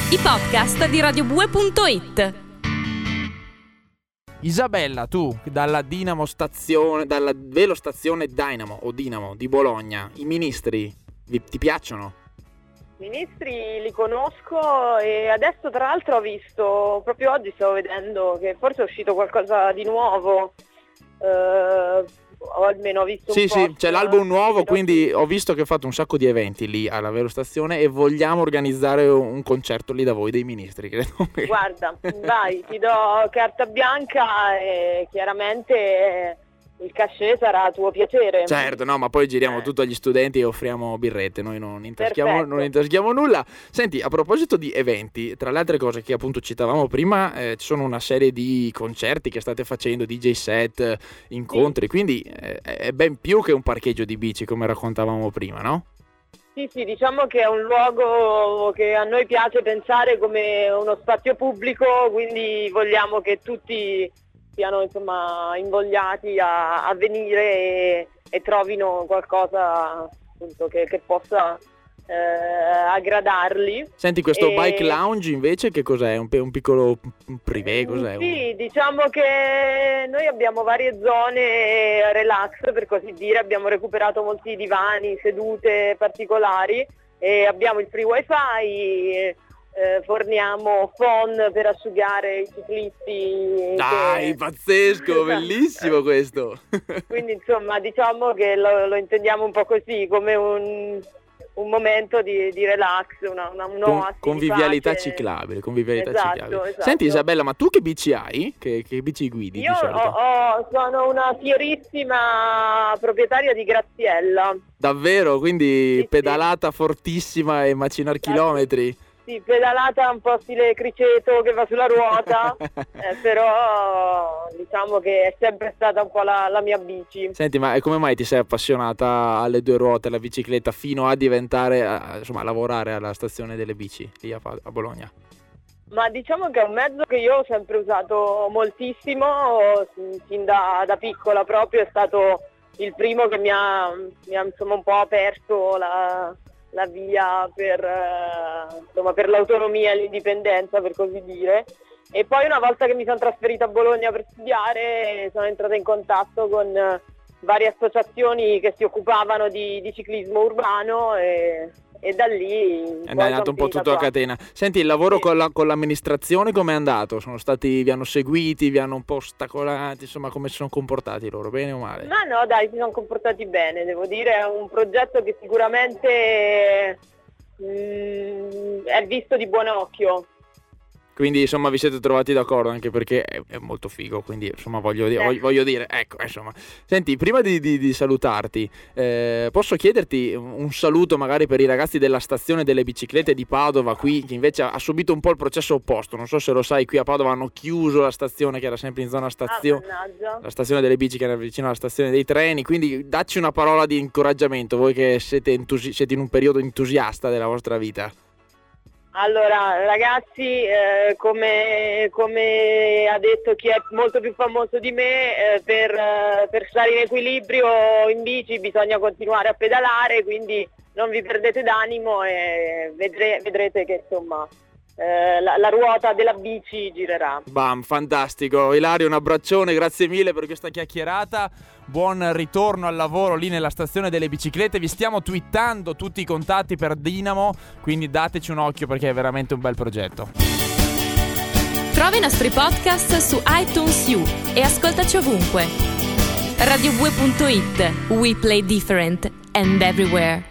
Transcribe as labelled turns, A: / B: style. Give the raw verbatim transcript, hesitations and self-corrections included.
A: i podcast di radio bue punto it.
B: Isabella, tu dalla Dinamo stazione, dalla velostazione Dynamo o Dinamo di Bologna, i ministri vi, ti piacciono?
C: Ministri li conosco e adesso tra l'altro ho visto, proprio oggi stavo vedendo che forse è uscito qualcosa di nuovo, eh, o almeno ho visto
B: sì,
C: un po'.
B: Sì, c'è l'album nuovo, quindi ho visto che ho fatto un sacco di eventi lì alla velostazione e vogliamo organizzare un concerto lì da voi dei ministri, credo.
C: Guarda, vai, ti do carta bianca e chiaramente il cachet sarà a tuo piacere.
B: Certo, no, ma poi giriamo
C: eh.
B: tutto agli studenti e offriamo birrette, noi non intaschiamo, non intaschiamo nulla. Senti, a proposito di eventi, tra le altre cose che appunto citavamo prima, eh, ci sono una serie di concerti che state facendo, D J set, incontri, sì. Quindi eh, è ben più che un parcheggio di bici come raccontavamo prima, no?
C: Sì, sì, diciamo che è un luogo che a noi piace pensare come uno spazio pubblico, quindi vogliamo che tutti siano insomma invogliati a, a venire e, e trovino qualcosa appunto che, che possa eh, aggradarli.
B: Senti, questo
C: e...
B: bike lounge invece che cos'è? Un, un piccolo privé? Cos'è?
C: Sì, diciamo che noi abbiamo varie zone relax, per così dire, abbiamo recuperato molti divani, sedute particolari e abbiamo il free wifi. Eh, forniamo phon per asciugare i ciclisti.
B: Dai,
C: che...
B: pazzesco, bellissimo questo.
C: Quindi insomma diciamo che lo, lo intendiamo un po' così, come un, un momento di, di relax, una, una un'oasi
B: Con, convivialità
C: di pace.
B: ciclabile, convivialità
C: esatto,
B: ciclabile.
C: Esatto.
B: Senti Isabella, ma tu che bici hai? Che, che bici guidi?
C: Io
B: di solito?
C: Ho, ho, sono una fierissima proprietaria di Graziella.
B: Davvero? Quindi
C: sì,
B: pedalata
C: sì.
B: fortissima e macinar
C: esatto.
B: chilometri?
C: Sì, pedalata un po' stile criceto che va sulla ruota, eh, però diciamo che è sempre stata un po' la, la mia bici.
B: Senti, ma come mai ti sei appassionata alle due ruote, alla bicicletta, fino a diventare, a, insomma, a lavorare alla stazione delle bici lì a, a Bologna?
C: Ma diciamo che è un mezzo che io ho sempre usato moltissimo, sin da, da piccola proprio, è stato il primo che mi ha, mi ha insomma un po' aperto la... la via per, eh, insomma, per l'autonomia e l'indipendenza, per così dire. E poi una volta che mi sono trasferita a Bologna per studiare sono entrata in contatto con eh, varie associazioni che si occupavano di, di ciclismo urbano e, e da lì
B: è nato un po' tutto a catena. Senti, il lavoro sì. con, la, con l'amministrazione com'è andato? Sono stati, vi hanno seguiti, vi hanno un po' ostacolati, insomma, come si sono comportati loro, bene o male?
C: Ma no, dai, si sono comportati bene, devo dire, è un progetto che sicuramente mh, è visto di buon occhio.
B: Quindi insomma vi siete trovati d'accordo, anche perché è, è molto figo, quindi insomma voglio, dire, voglio, voglio dire, ecco insomma. Senti, prima di, di, di salutarti, eh, posso chiederti un saluto magari per i ragazzi della stazione delle biciclette di Padova qui, che invece ha subito un po' il processo opposto, non so se lo sai, qui a Padova hanno chiuso la stazione che era sempre in zona stazione,
C: ah,
B: la stazione delle bici che era vicino alla stazione dei treni, quindi dacci una parola di incoraggiamento, voi che siete, entusi- siete in un periodo entusiasta della vostra vita.
C: Allora ragazzi, eh, come, come ha detto chi è molto più famoso di me, eh, per, eh, per stare in equilibrio in bici bisogna continuare a pedalare, quindi non vi perdete d'animo e vedre, vedrete che insomma eh, la, la ruota della bici girerà.
B: Bam, fantastico. Ilario, un abbraccione, grazie mille per questa chiacchierata. Buon ritorno al lavoro lì nella stazione delle biciclette. Vi stiamo twittando tutti i contatti per Dinamo, quindi dateci un occhio perché è veramente un bel progetto.
A: Trova i nostri podcast su iTunes U e ascoltaci ovunque. radio bue punto it. We play different and everywhere.